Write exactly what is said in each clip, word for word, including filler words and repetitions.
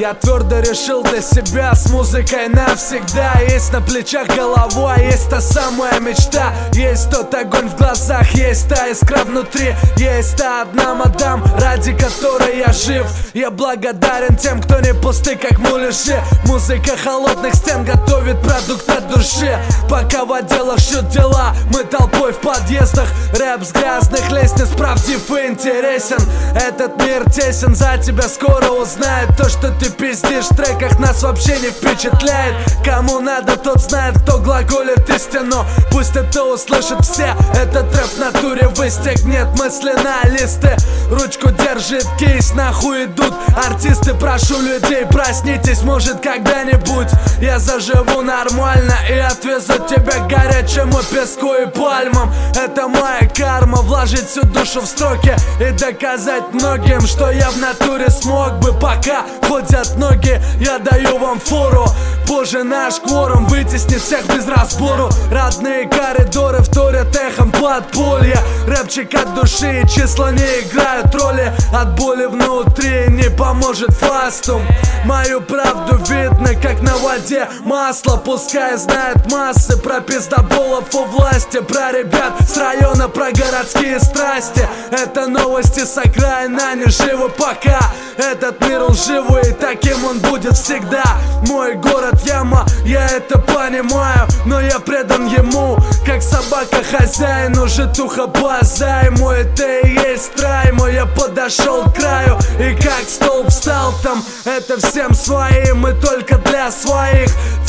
Я твердо решил для себя с музыкой навсегда. Есть на плечах голова, есть та самая мечта. Есть тот огонь в глазах, есть та искра внутри. Есть та одна мадам, ради которой я жив. Я благодарен тем, кто не пусты, как муляжи. Музыка холодных стен готовит продукт от души. Пока в отделах шьют дела, мы толпой в подъездах. Рэп с грязных лестниц правдив и интересен. Этот мир тесен, за тебя скоро узнает. То, что ты пиздишь в треках, нас вообще не впечатляет. Кому надо, тот знает, кто глаголит истину. Пусть это услышат все, этот рэп в натуре выстегнет мысли на листы. Ручку держит кейс, нахуй идут артисты. Прошу людей, проснитесь, может когда-нибудь я заживу нормально и отвезу тебя к горячему песку и пальмам. Это моя карма, вложить всю душу в строки и доказать многим, что я в натуре смог бы. Пока ходят ноги, я даю вам фору. Позже наш кворум вытеснит всех без разбору. Родные коридоры вторят эхом подполья. Рэпчик от души, числа не играют роли. От боли внутри не поможет фастум. Мою правду видно, как на воде масло. Пускай знают массы про пиздоболов у власти, про ребят с района, про городские страсти. Это новости с окраин, они живы пока. Этот мир лживый, и таким он будет всегда. Мой город яма, я это понимаю, но я предан ему, как собака хозяину. Житуха по займу, это и есть рай мой. Я подошел к краю и как столб встал там. Это всем своим и только для своих.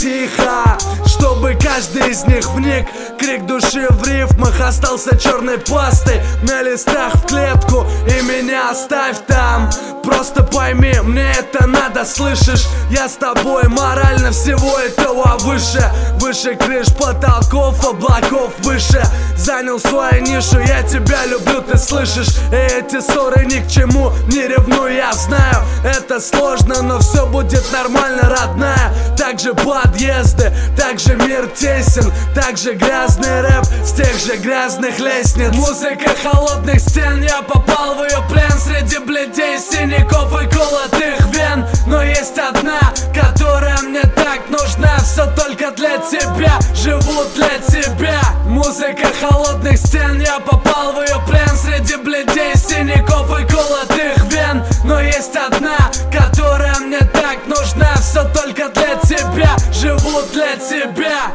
Тихо, чтобы каждый из них вник. Крик души в рифмах остался черной пастой на листах в клетку, и меня оставь там. Просто пойми, мне это надо, слышишь? Я с тобой морально всего этого выше. Выше крыш, потолков, облаков выше. Занял свою нишу, я тебя люблю, ты слышишь? И эти ссоры ни к чему, не ревную, я знаю. Это сложно, но все будет нормально, родная. Также подъезды, также мир тесен, также грязный рэп с тех же грязных лестниц. Музыка холодных стен, я попал в ее плен. Среди бледей, синяков и колотых вен. Но есть одна, которая мне так нужна. Все только для тебя, живу для тебя. Музыка холодных стен, я попал в ее плен. Среди бледей, синяков и колотых вен. Но есть одна, которая мне так нужна. Все только для тебя, живу для тебя.